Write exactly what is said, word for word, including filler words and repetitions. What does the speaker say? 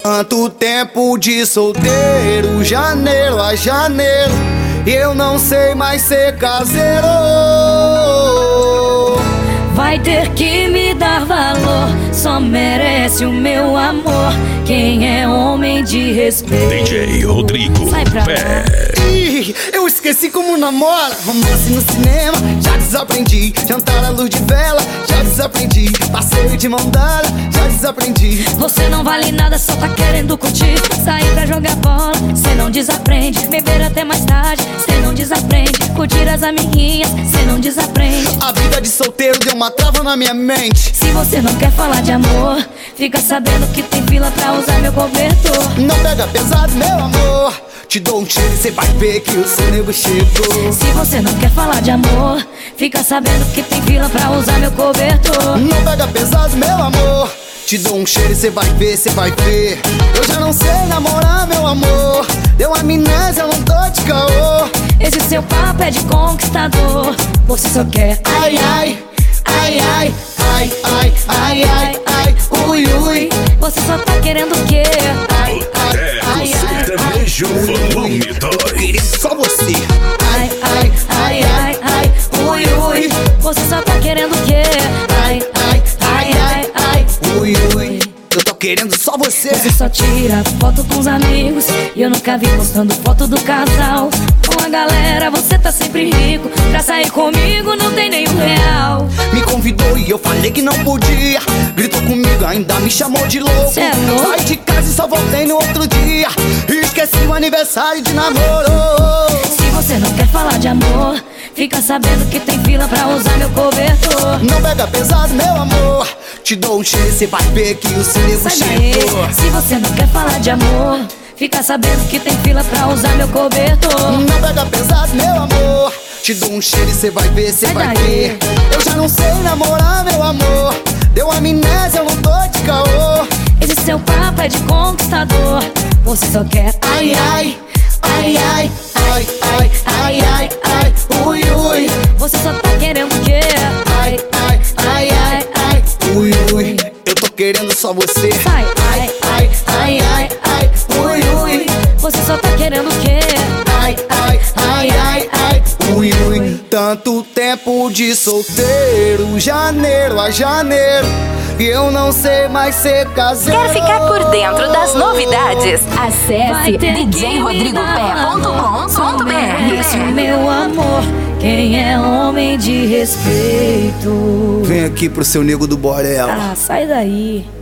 Tanto tempo de solteiro, janeiro a janeiro, eu não sei mais ser caseiro. Vai ter que me dar valor, só merece o meu amor quem é homem de respeito. D J Rodrigo Sai pra Pé. Ih, eu esqueci como namora. Romance no cinema, já desaprendi. Jantar à luz de vela, já desaprendi. Passeio de mão dada, já desaprendi. Você não vale nada, só tá querendo curtir. Sair pra jogar bola, cê não desaprende. Beber até mais tarde, cê não desaprende. Curtir as amiguinhas, cê não desaprende. A vida de solteiro deu uma trava na minha mente. Se você não quer falar de amor, fica sabendo que tem fila pra usar meu cobertor. Não pega pesado, meu amor, te dou um cheiro e cê vai ver que o seu nego chegou. Se você não quer falar de amor, fica sabendo que tem fila pra usar meu cobertor. Não pega pesado, meu amor, te dou um cheiro e cê vai ver, cê vai ver. Eu já não sei namorar, meu amor, deu amnésia, eu não tô de caô. Esse seu papo é de conquistador, você só quer Ai, ai, ai, ai, ai, ai, ai, ai, ai, ui, ui. Você só tá querendo o quê? Ai, ai, É ai, o ai, sertanejo volume dois. Queria só você. ai, ai, ai, ai, ai, ui, ui. Você só tá querendo o quê? Ai, ai, ai, ai, ai, Ui, ui, eu tô querendo só você. Você só tira foto com os amigos e eu nunca vi postando foto do casal. Com a galera você tá sempre rico, pra sair comigo não tem nenhum real. Me convidou e eu falei que não podia. Gritou comigo, ainda me chamou de louco. Cê é louco? Saí de casa e só voltei no outro dia. Esqueci o aniversário de namoro. Se você não quer falar de amor, fica sabendo que tem fila pra usar meu cobertor. Não pega pesado, meu amor, te dou um cheiro e cê vai ver que o seu nego Sai daí. chegou. Se você não quer falar de amor, fica sabendo que tem fila pra usar meu cobertor. Não pega pesado, meu amor, te dou um cheiro e cê vai ver, cê Sai vai daí. ver. Eu já não sei namorar, meu amor, deu amnésia, eu não tô de caô. Esse seu papo é de conquistador, você só quer Ai, ai, ai, ai, ai, ai, ai, ai, ai, ui, ui. Você só tá querendo o quê? Ai, ai, ai, ai, ai, ui, ui. Eu tô querendo só você. Sai, ai, ai, ai, ai, ai, Ui, ui. você só tá querendo o quê? Ai, ai, ai, ai, ai, ui, ui. Tanto tempo de solteiro, janeiro a janeiro, e eu não sei mais ser caseiro. Quer ficar por dentro das novidades? Acesse Vai ter d j que rodrigo me pé dar ponto com ponto b merece o r. meu amor, quem é homem de respeito. Vem aqui pro seu nego do Borel. Ah, sai daí.